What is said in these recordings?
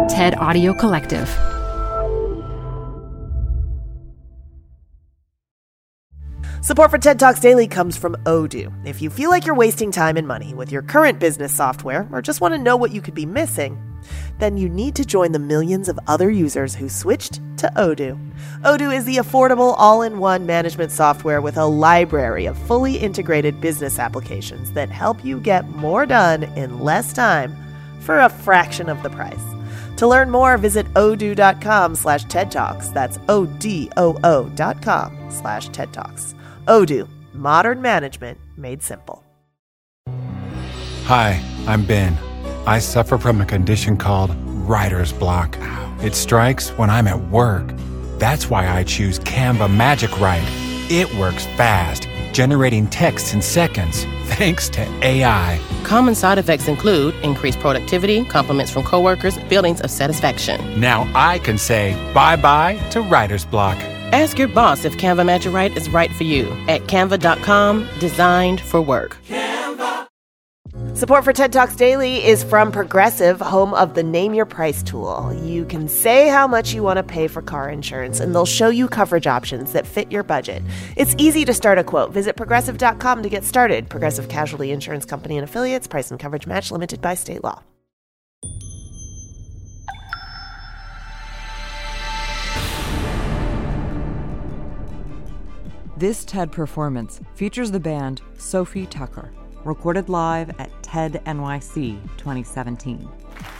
TED Audio Collective. Support for TED Talks Daily comes from Odoo. If you feel like you're wasting time and money with your current business software or just want to know what you could be missing, then you need to join the millions of other users who switched to Odoo. Odoo is the affordable all-in-one management software with a library of fully integrated business applications that help you get more done in less time for a fraction of the price. To learn more, visit odoo.com/TED Talks. That's ODOO.com/TED Talks. Odoo, modern management made simple. Hi, I'm Ben. I suffer from a condition called writer's block. It strikes when I'm at work. That's why I choose Canva Magic Write. It works fast, generating text in seconds, thanks to AI. Common side effects include increased productivity, compliments from coworkers, feelings of satisfaction. Now I can say bye-bye to writer's block. Ask your boss if Canva Magic Write is right for you at canva.com, designed for work. Support for TED Talks Daily is from Progressive, home of the Name Your Price tool. You can say how much you want to pay for car insurance, and they'll show you coverage options that fit your budget. It's easy to start a quote. Visit Progressive.com to get started. Progressive Casualty Insurance Company and Affiliates. Price and coverage match limited by state law. This TED performance features the band Sophie Tucker, recorded live at TED NYC 2017.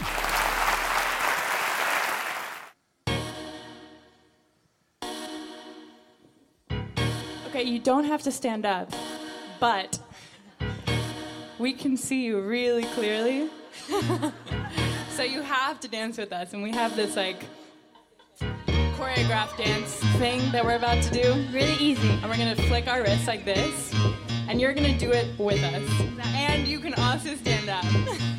Okay, you don't have to stand up, but we can see you really clearly. So you have to dance with us, and we have this choreographed dance thing that we're about to do. Really easy. And we're gonna flick our wrists like this, and you're gonna do it with us. And you can also stand up.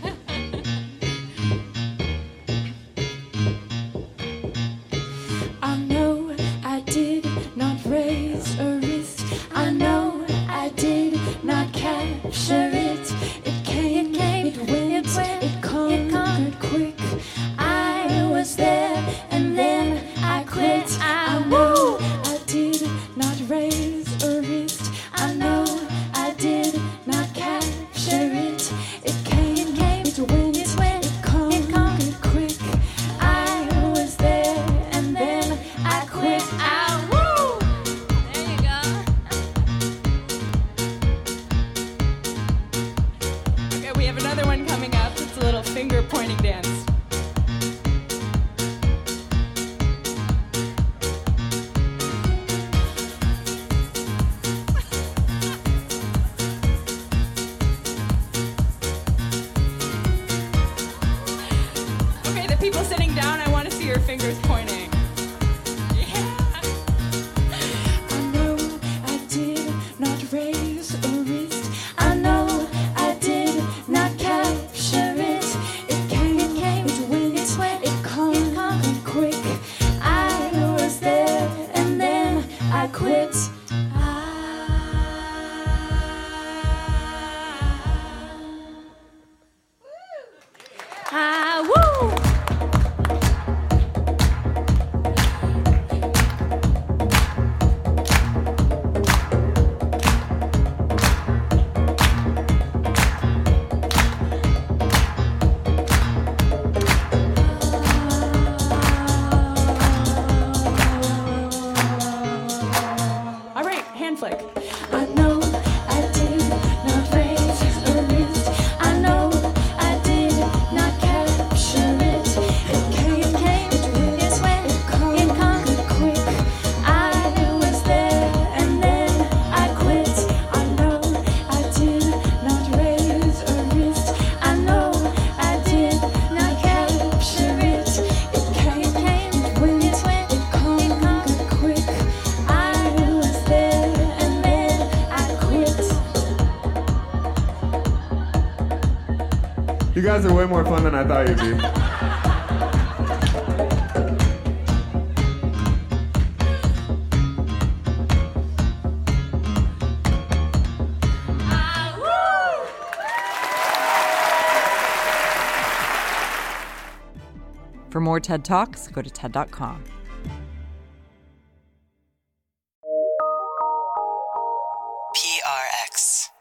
I know I did not raise a wrist. I know I did not capture it. It came, it went, it conquered quick. I was there and then I quit. I know I did not raise a wrist. I know I did not capture it. It came, it went, it conquered quick. I was there and then I quit. Woo! There you go. Okay, we have another one coming up. It's a little finger pointing dance. People sitting down, I want to see your fingers pointing. Yeah. I know I did not raise a wrist. I know I did not capture it. It came, it went, it conquered quick. I was there and then I quit. Woo! All right, hand flick. I know I did not raise a wrist. I know I did not capture it. It came, it went, it conquered quick. I was there and then I quit. I know I did not raise a wrist. I know I did not capture it. It came, it went, it conquered quick. I was there and then I quit. You guys are way more fun than I thought you'd be. For more TED Talks, go to TED.com. PRX.